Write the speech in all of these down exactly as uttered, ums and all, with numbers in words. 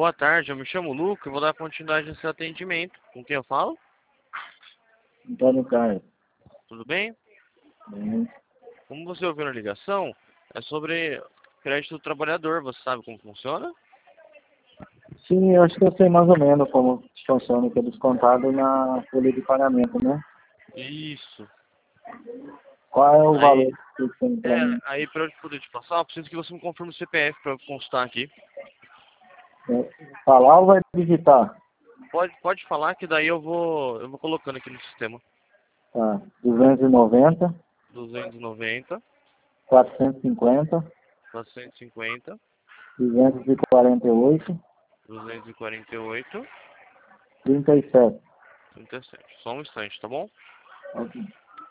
Boa tarde, eu me chamo Luca, eu vou dar continuidade nesse atendimento. Com quem eu falo? Antônio Carlos. Tudo bem? Uhum. Como você ouviu na ligação, é sobre crédito do trabalhador. Você sabe como funciona? Sim, eu acho que eu sei mais ou menos como funciona, que é descontado na folha de pagamento, né? Isso. Qual é o Aí, valor que você tem para é, mim? aí para eu poder te passar, eu preciso que você me confirme o C P F para eu consultar aqui. É, falar ou vai digitar? Pode, pode falar que daí eu vou, eu vou colocando aqui no sistema. Tá. duzentos e noventa, duzentos e noventa, quatrocentos e cinquenta, quatrocentos e cinquenta, duzentos e quarenta e oito, duzentos e quarenta e oito, trinta e sete. trinta e sete. Só um instante, tá bom? Ok.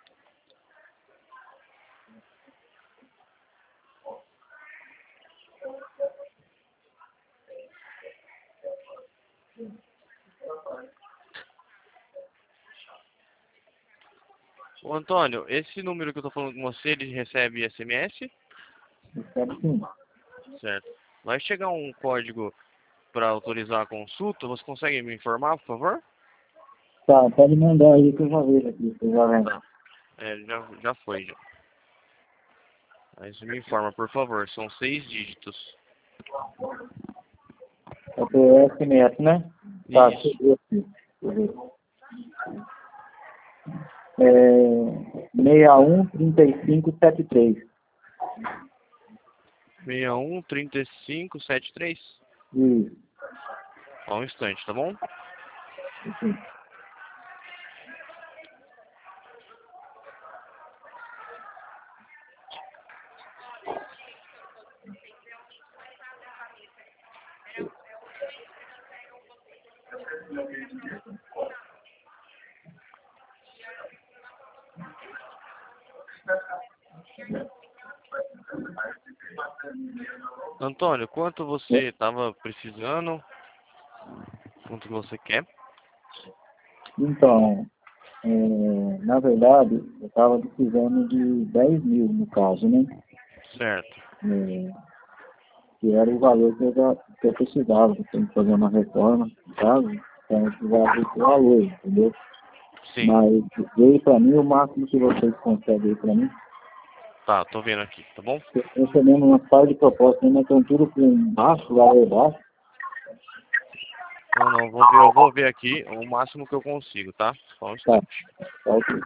Ô Antônio, esse número que eu tô falando com você, ele recebe S M S? Recebe sim. Certo. Vai chegar um código para autorizar a consulta, você consegue me informar, por favor? Tá, pode mandar aí que eu já vejo aqui, que eu já lembro. Tá. É, já, já foi, já. Aí você me informa, por favor. São seis dígitos. É pro S M S, né? Tá, Isso. chegou aqui. Deixa eu ver. É, seis um, trinta e cinco, setenta e três. seis um, trinta e cinco, setenta e três. Isso. Só um instante, tá bom? Antônio, quanto você estava precisando? Quanto que você quer? Então, é, na verdade, eu estava precisando de dez mil no caso, né? Certo. É, que era o valor que eu, já, que eu precisava, que eu tenho que fazer uma reforma, no caso, então eu precisava desse valor, entendeu? Sim. Mas veio para mim o máximo que vocês conseguem para mim. Tá, tô vendo aqui, tá bom? Eu estou recebendo uma par de propostas, mas estão tudo com baixo, valor baixo. Não, não, eu vou ver, eu vou ver aqui o máximo que eu consigo, tá? Só um Tá, instante. tá ok.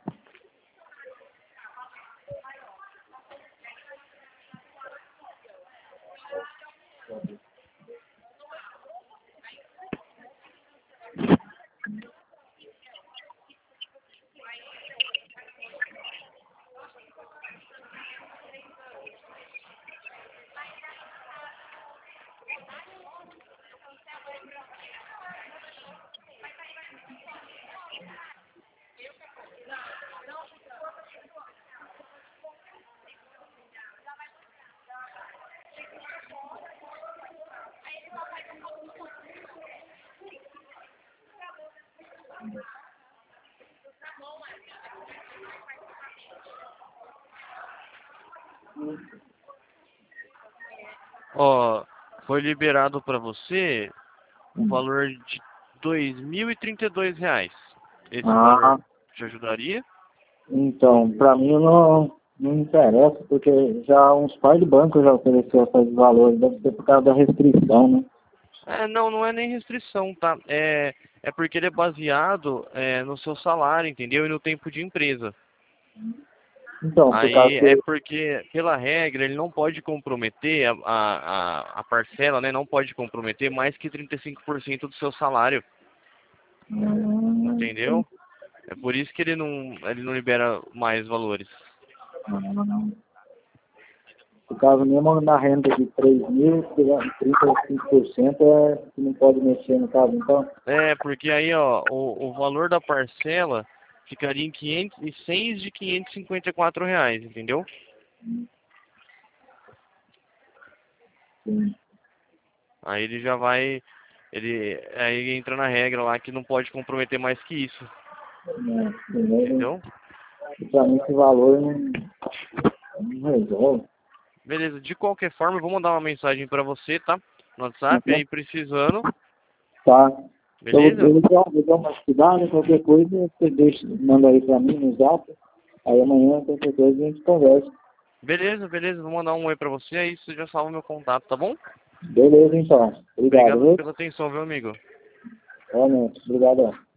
Ó, foi liberado para você o valor de dois mil e trinta e dois reais. Esse Ah, valor te ajudaria? então, para mim não, não interessa, porque já uns par de bancos já ofereceu esses valores, deve ser por causa da restrição, né? É, não, não é nem restrição, tá? É, é porque ele é baseado é, no seu salário, entendeu? E no tempo de empresa. Então, por causa Aí é que... porque, pela regra, ele não pode comprometer a, a, a a parcela, né? Não pode comprometer mais que trinta e cinco por cento do seu salário, Hum, entendeu? É por isso que ele não, ele não libera mais valores. hum, por causa mesmo na renda de três mil, trinta e cinco por cento é que não pode mexer no caso, então... É, porque aí, ó, o, o valor da parcela ficaria em quinhentos e seis de quinhentos e cinquenta e quatro reais, entendeu? Sim. Aí ele já vai, ele, aí entra na regra lá que não pode comprometer mais que isso, Né, primeiro, entendeu? para mim esse valor não, não resolve. Beleza, de qualquer forma eu vou mandar uma mensagem pra você, tá? no WhatsApp, Uhum. aí precisando. Tá. Beleza? Eu vou dar, vou dar uma estudada, qualquer coisa, você deixa, manda aí pra mim no zap. Aí amanhã, qualquer coisa, a gente conversa. Beleza, beleza. Vou mandar um oi pra você, aí você já salva meu contato, tá bom? Beleza, então. Obrigado, Obrigado viu? pela atenção, viu, amigo? Realmente. Obrigado.